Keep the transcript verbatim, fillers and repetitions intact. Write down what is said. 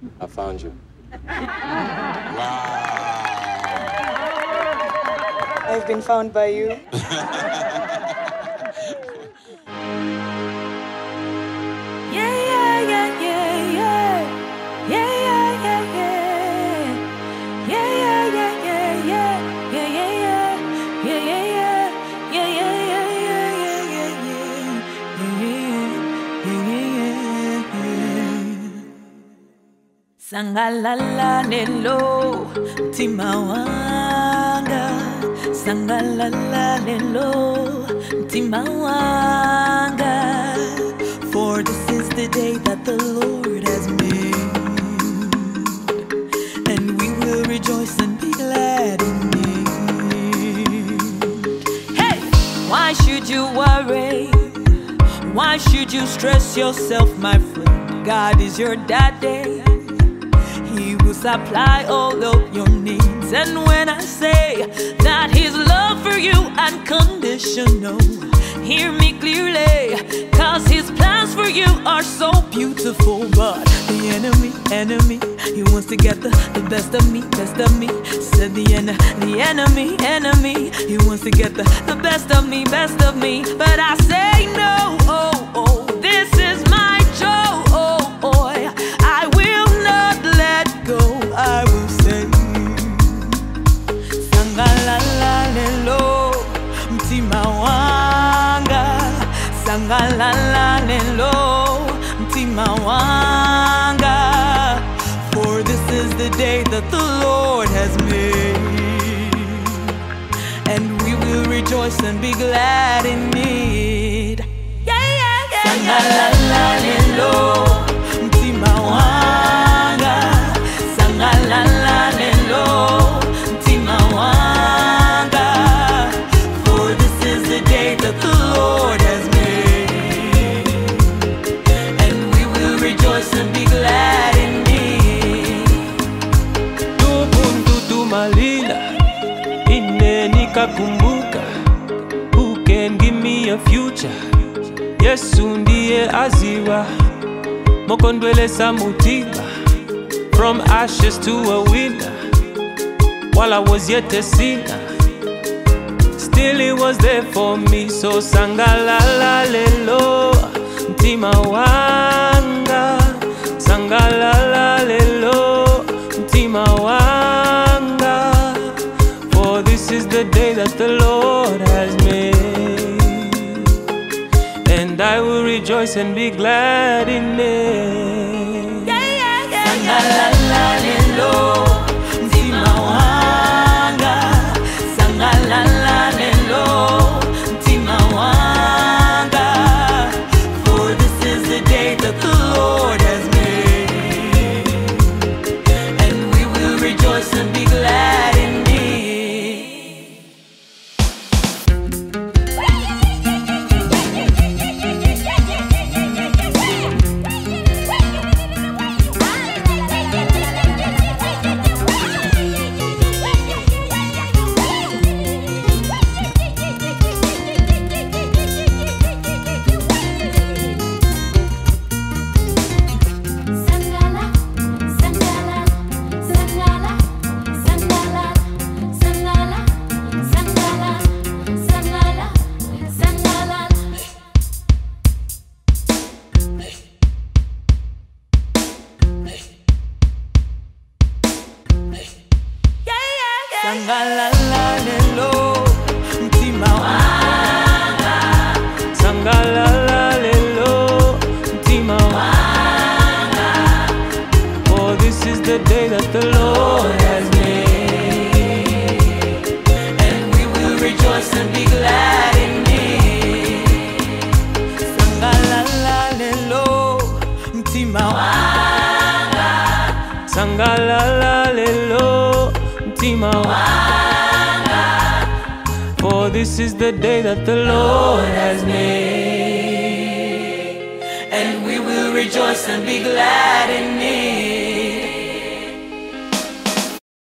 I found you. Wow. I've been found by you. Sangalala lelo timawanga, sangalala lelo timawanga. For this is the day that the Lord has made, and we will rejoice and be glad in it. Hey, why should you worry? Why should you stress yourself, my friend? God is your daddy. He will supply all of your needs. And when I say that His love for you unconditional, hear me clearly, cause His plans for you are so beautiful. But the enemy, enemy, he wants to get the, the best of me, best of me. Said the, en the enemy, enemy, he wants to get the, the best of me, best of me. But I say no, oh, oh, this is my joy. I will not let go, I will say Sangalala lelo mtima wanga, sangalala lelo mtima wanga. For this is the day that the Lord has made, and we will rejoice and be glad in it. Yeah, yeah, yeah, sangalala lelo mtima wanga, sangalala lelo mtima wanga. For this is the day that the Lord has made, and we will rejoice and be glad in it. Tubundu tumalila ine nikakumbuka, who can give me a future? Yesu ndiye aziwa mokondwele samutika, from ashes to a winner. While I was yet a sinner, still He was there for me. So sangalala lelo mtima wanga, sangalala lelo mtima wanga. For this is the day that the Lord has made, and I will rejoice and be glad in it. Yeah, yeah, yeah, yeah. Sangalala lelo mtima wanga, sangalala lelo mtima wanga. For this is the day that the Lord has made, and we will rejoice and be glad in it. Sangalala lelo mtima wanga, sangalala lelo mtima wanga. For this is the day that the Lord has made, and we will rejoice and be glad in it. Sangalala lelo mtima wanga, sangalala lelo mtima wanga. For this is the day that the Lord has made, and we will rejoice and be glad in it.